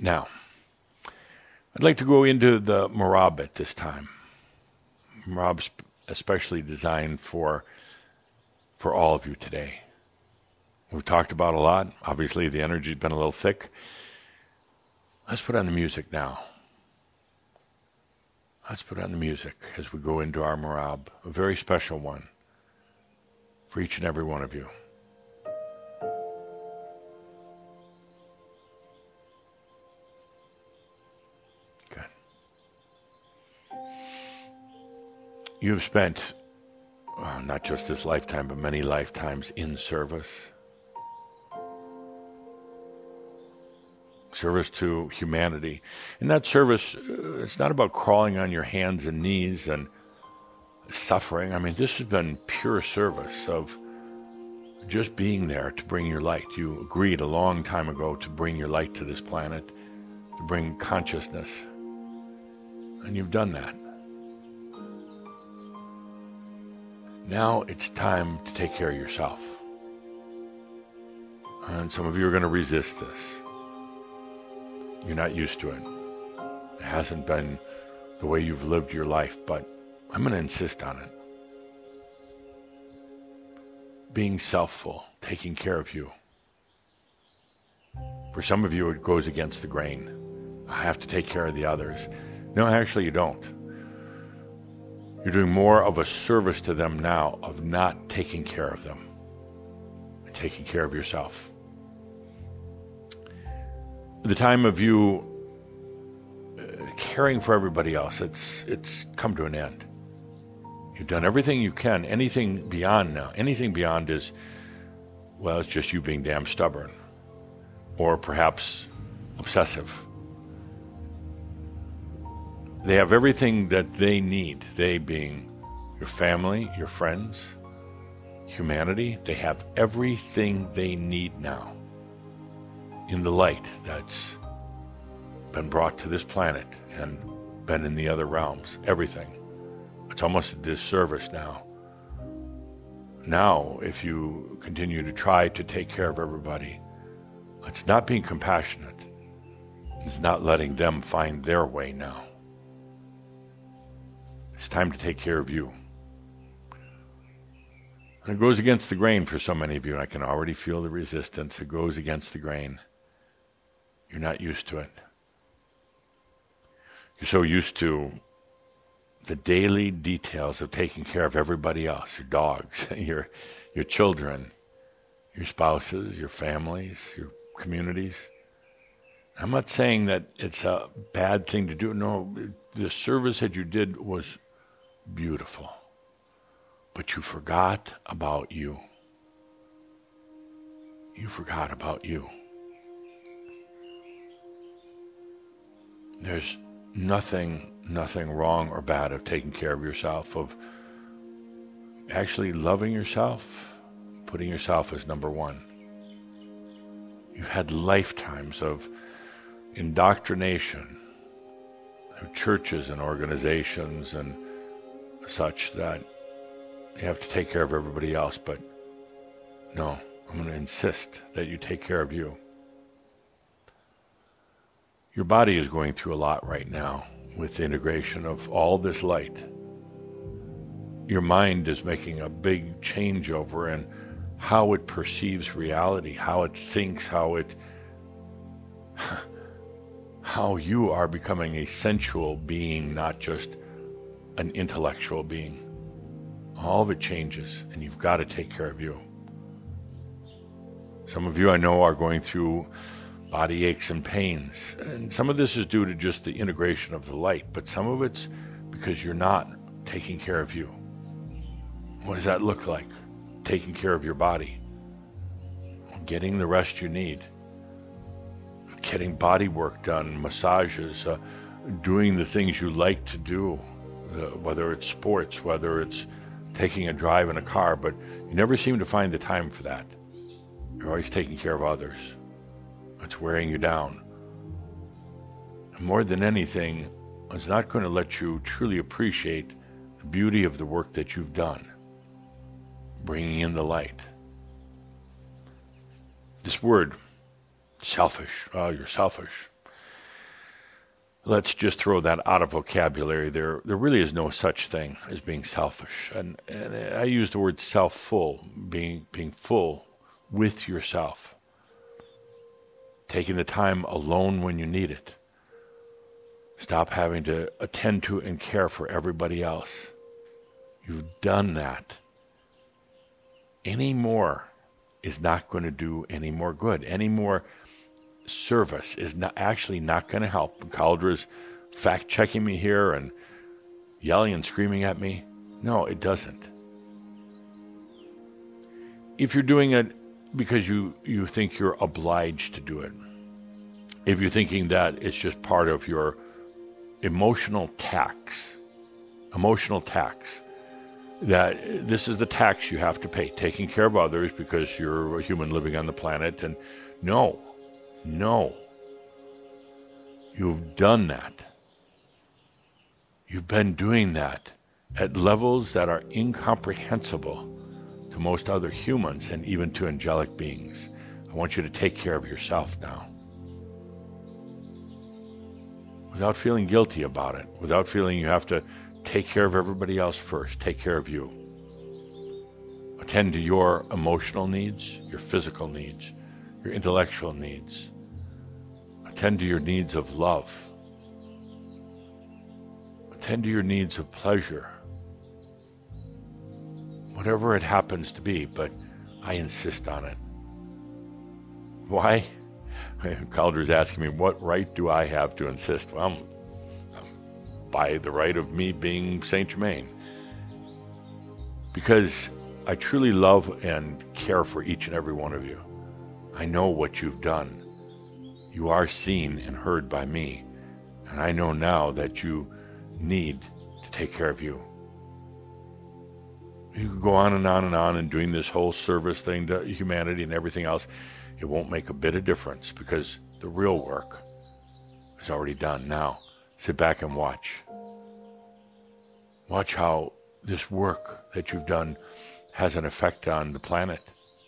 Now, I'd like to go into the Marab at this time. Marab's especially designed for all of you today. We've talked about a lot. Obviously, the energy's been a little thick. Let's put on the music now. Let's put on the music as we go into our Marab, a very special one for each and every one of you. Good. You've spent not just this lifetime, but many lifetimes in service. Service to humanity. And that service, it's not about crawling on your hands and knees and suffering. I mean, this has been pure service of just being there to bring your light. You agreed a long time ago to bring your light to this planet, to bring consciousness. And you've done that. Now it's time to take care of yourself. And some of you are going to resist this. You're not used to it. It hasn't been the way you've lived your life, but I'm going to insist on it. Being selfful, taking care of you. For some of you, it goes against the grain. I have to take care of the others. No, actually, you don't. You're doing more of a service to them now of not taking care of them and taking care of yourself. The time of you caring for everybody else, it's come to an end. You've done everything you can. Anything beyond now, anything beyond is, well, it's just you being damn stubborn or perhaps obsessive. They have everything that they need, they being your family, your friends, humanity. They have everything they need now in the light that's been brought to this planet and been in the other realms. Everything. It's almost a disservice now. Now, if you continue to try to take care of everybody, it's not being compassionate. It's not letting them find their way now. It's time to take care of you. And it goes against the grain for so many of you, and I can already feel the resistance. It goes against the grain. You're not used to it. You're so used to the daily details of taking care of everybody else, your dogs, your children, your spouses, your families, your communities. I'm not saying that it's a bad thing to do. No, the service that you did was beautiful. But you forgot about you. You forgot about you. There's nothing wrong or bad of taking care of yourself, of actually loving yourself, putting yourself as number one. You've had lifetimes of indoctrination through churches and organizations and such that you have to take care of everybody else, but no, I'm going to insist that you take care of you. Your body is going through a lot right now with the integration of all this light. Your mind is making a big changeover in how it perceives reality, how it thinks, how you are becoming a sensual being, not just an intellectual being. All of it changes, and you've got to take care of you. Some of you I know are going through body aches and pains, and some of this is due to just the integration of the light, but some of it's because you're not taking care of you. What does that look like? Taking care of your body, getting the rest you need, getting body work done, massages, doing the things you like to do, whether it's sports, whether it's taking a drive in a car, but you never seem to find the time for that. You're always taking care of others. It's wearing you down. And more than anything, it's not going to let you truly appreciate the beauty of the work that you've done, bringing in the light. This word, selfish, oh, you're selfish. let's just throw that out of vocabulary. There really is no such thing as being selfish. And I use the word self-full, being full with yourself. Taking the time alone when you need it. Stop having to attend to and care for everybody else. You've done that. Any more is not going to do any more good. Any more service is not going to help. Caldra's fact-checking me here and yelling and screaming at me. No, it doesn't. If you're doing it because you think you're obliged to do it, if you're thinking that it's just part of your emotional tax, that this is the tax you have to pay, taking care of others because you're a human living on the planet. And no, you've done that. You've been doing that at levels that are incomprehensible to most other humans and even to angelic beings. I want you to take care of yourself now. Without feeling guilty about it, without feeling you have to take care of everybody else first. Take care of you. Attend to your emotional needs, your physical needs, your intellectual needs. Attend to your needs of love. Attend to your needs of pleasure. Whatever it happens to be, but I insist on it. Why? Calder's asking me, what right do I have to insist? Well, by the right of me being Saint Germain. Because I truly love and care for each and every one of you. I know what you've done. You are seen and heard by me. And I know now that you need to take care of you. You could go on and on and on and doing this whole service thing to humanity and everything else. It won't make a bit of difference because the real work is already done. Now, sit back and watch. Watch how this work that you've done has an effect on the planet.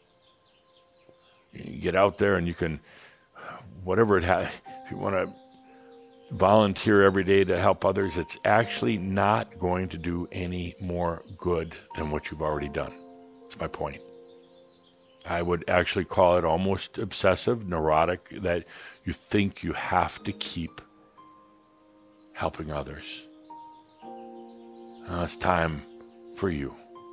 You get out there and you can, whatever it has, if you want to volunteer every day to help others, it's actually not going to do any more good than what you've already done. That's my point. I would actually call it almost obsessive, neurotic, that you think you have to keep helping others. Now it's time for you.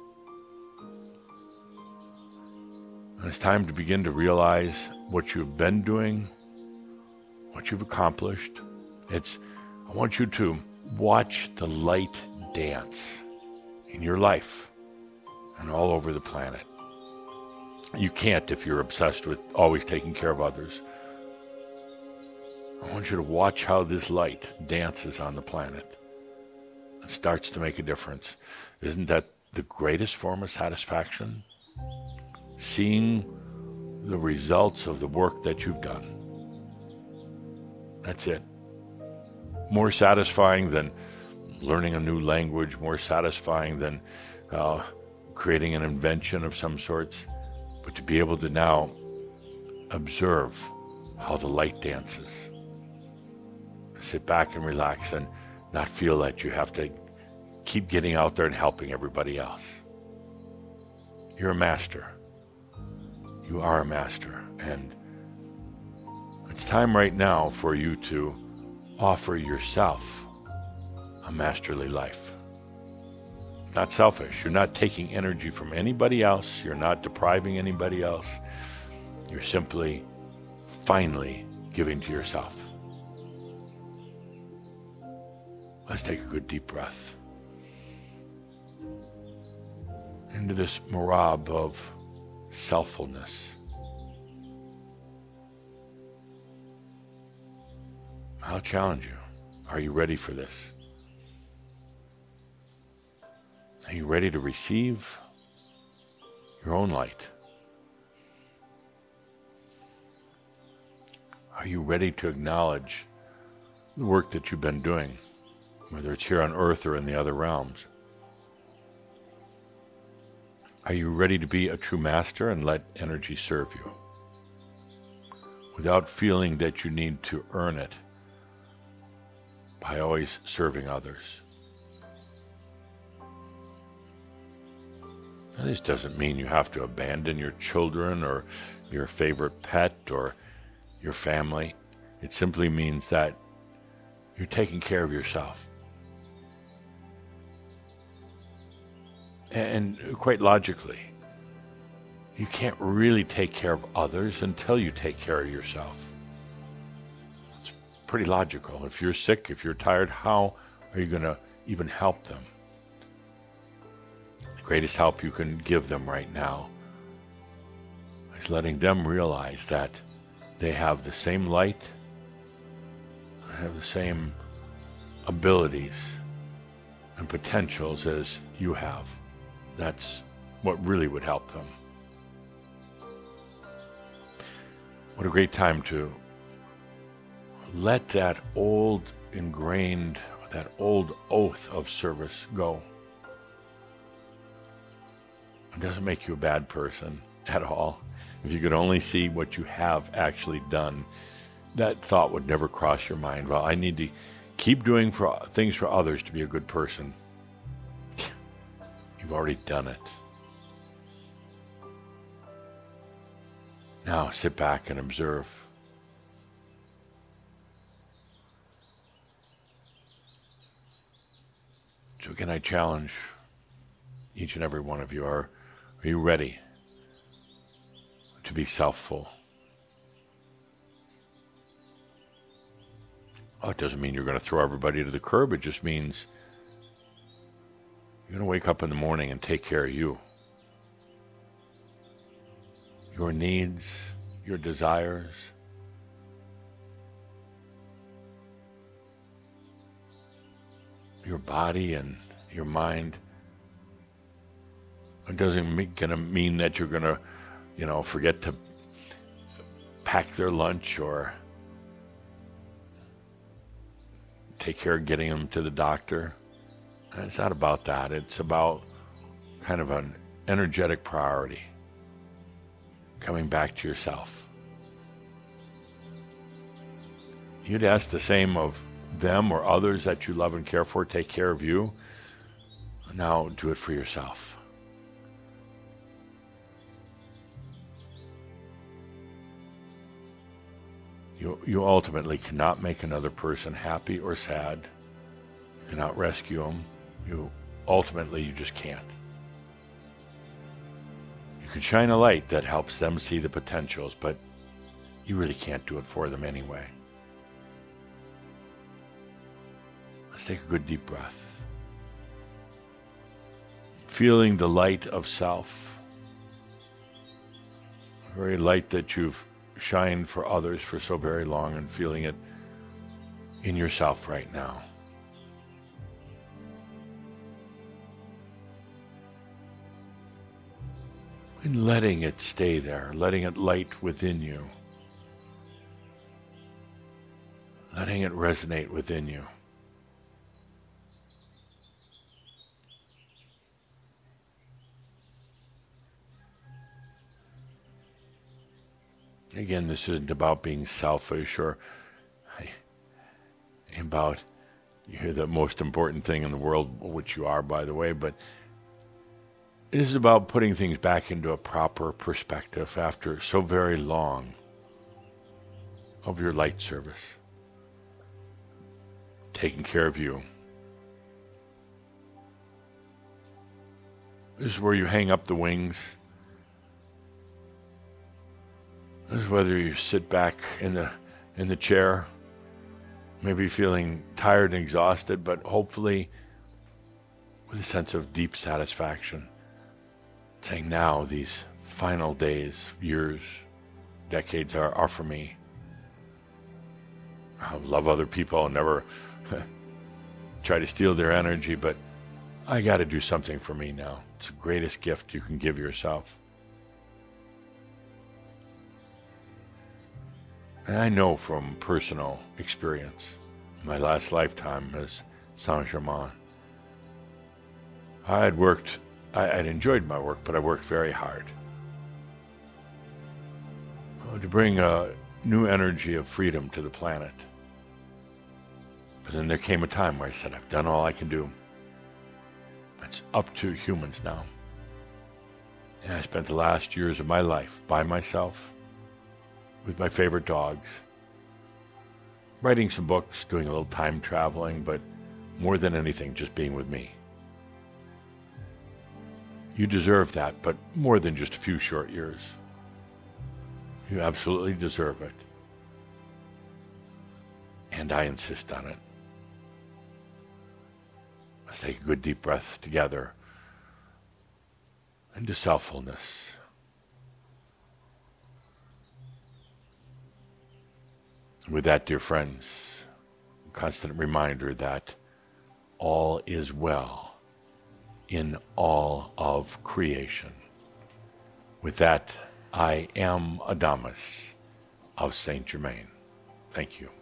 And it's time to begin to realize what you've been doing, what you've accomplished. I want you to watch the light dance in your life and all over the planet. You can't if you're obsessed with always taking care of others. I want you to watch how this light dances on the planet and starts to make a difference. Isn't that the greatest form of satisfaction? Seeing the results of the work that you've done. That's it. More satisfying than learning a new language, more satisfying than creating an invention of some sorts. But to be able to now observe how the light dances. Sit back and relax and not feel that you have to keep getting out there and helping everybody else. You're a master. You are a master. And it's time right now for you to offer yourself a masterly life. Not selfish. You're not taking energy from anybody else. You're not depriving anybody else. You're simply, finally giving to yourself. Let's take a good deep breath into this mirage of selffulness. I'll challenge you. Are you ready for this? Are you ready to receive your own light? Are you ready to acknowledge the work that you've been doing, whether it's here on earth or in the other realms? Are you ready to be a true master and let energy serve you without feeling that you need to earn it by always serving others. Now, this doesn't mean you have to abandon your children or your favorite pet or your family. It simply means that you're taking care of yourself. And quite logically, you can't really take care of others until you take care of yourself. It's pretty logical. If you're sick, if you're tired, how are you going to even help them? The greatest help you can give them right now is letting them realize that they have the same light, have the same abilities and potentials as you have. That's what really would help them. What a great time to let that old ingrained, that old oath of service go. It doesn't make you a bad person at all. If you could only see what you have actually done, that thought would never cross your mind. Well, I need to keep doing things for others to be a good person. You've already done it. Now sit back and observe. So again, I challenge each and every one of you, are you ready to be self-full? Oh, it doesn't mean you're going to throw everybody to the curb. It just means you're going to wake up in the morning and take care of you. Your needs, your desires, your body and your mind. It doesn't gonna mean that you're gonna, forget to pack their lunch or take care of getting them to the doctor. It's not about that. It's about kind of an energetic priority. Coming back to yourself. You'd ask the same of them or others that you love and care for, take care of you. Now do it for yourself. You ultimately cannot make another person happy or sad. You cannot rescue them. You just can't. You can shine a light that helps them see the potentials, but you really can't do it for them anyway. Let's take a good deep breath. Feeling the light of self, the very light that you've shined for others for so very long, and feeling it in yourself right now. And letting it stay there, letting it light within you, letting it resonate within you. Again, this isn't about being selfish or about you're the most important thing in the world, which you are, by the way, but it is about putting things back into a proper perspective after so very long of your light service. Taking care of you. This is where you hang up the wings. This is whether you sit back in the chair, maybe feeling tired and exhausted, but hopefully with a sense of deep satisfaction. Saying now, these final days, years, decades are for me. I love other people. I'll never try to steal their energy, but I got to do something for me now. It's the greatest gift you can give yourself. And I know from personal experience, my last lifetime as Saint-Germain, I'd enjoyed my work, but I worked very hard to bring a new energy of freedom to the planet. But then there came a time where I said, I've done all I can do. It's up to humans now. And I spent the last years of my life by myself, with my favorite dogs, writing some books, doing a little time traveling, but more than anything, just being with me. You deserve that, but more than just a few short years. You absolutely deserve it. And I insist on it. Let's take a good deep breath together into selffulness. With that, dear friends, a constant reminder that all is well in all of creation. With that, I am Adamus of Saint Germain. Thank you.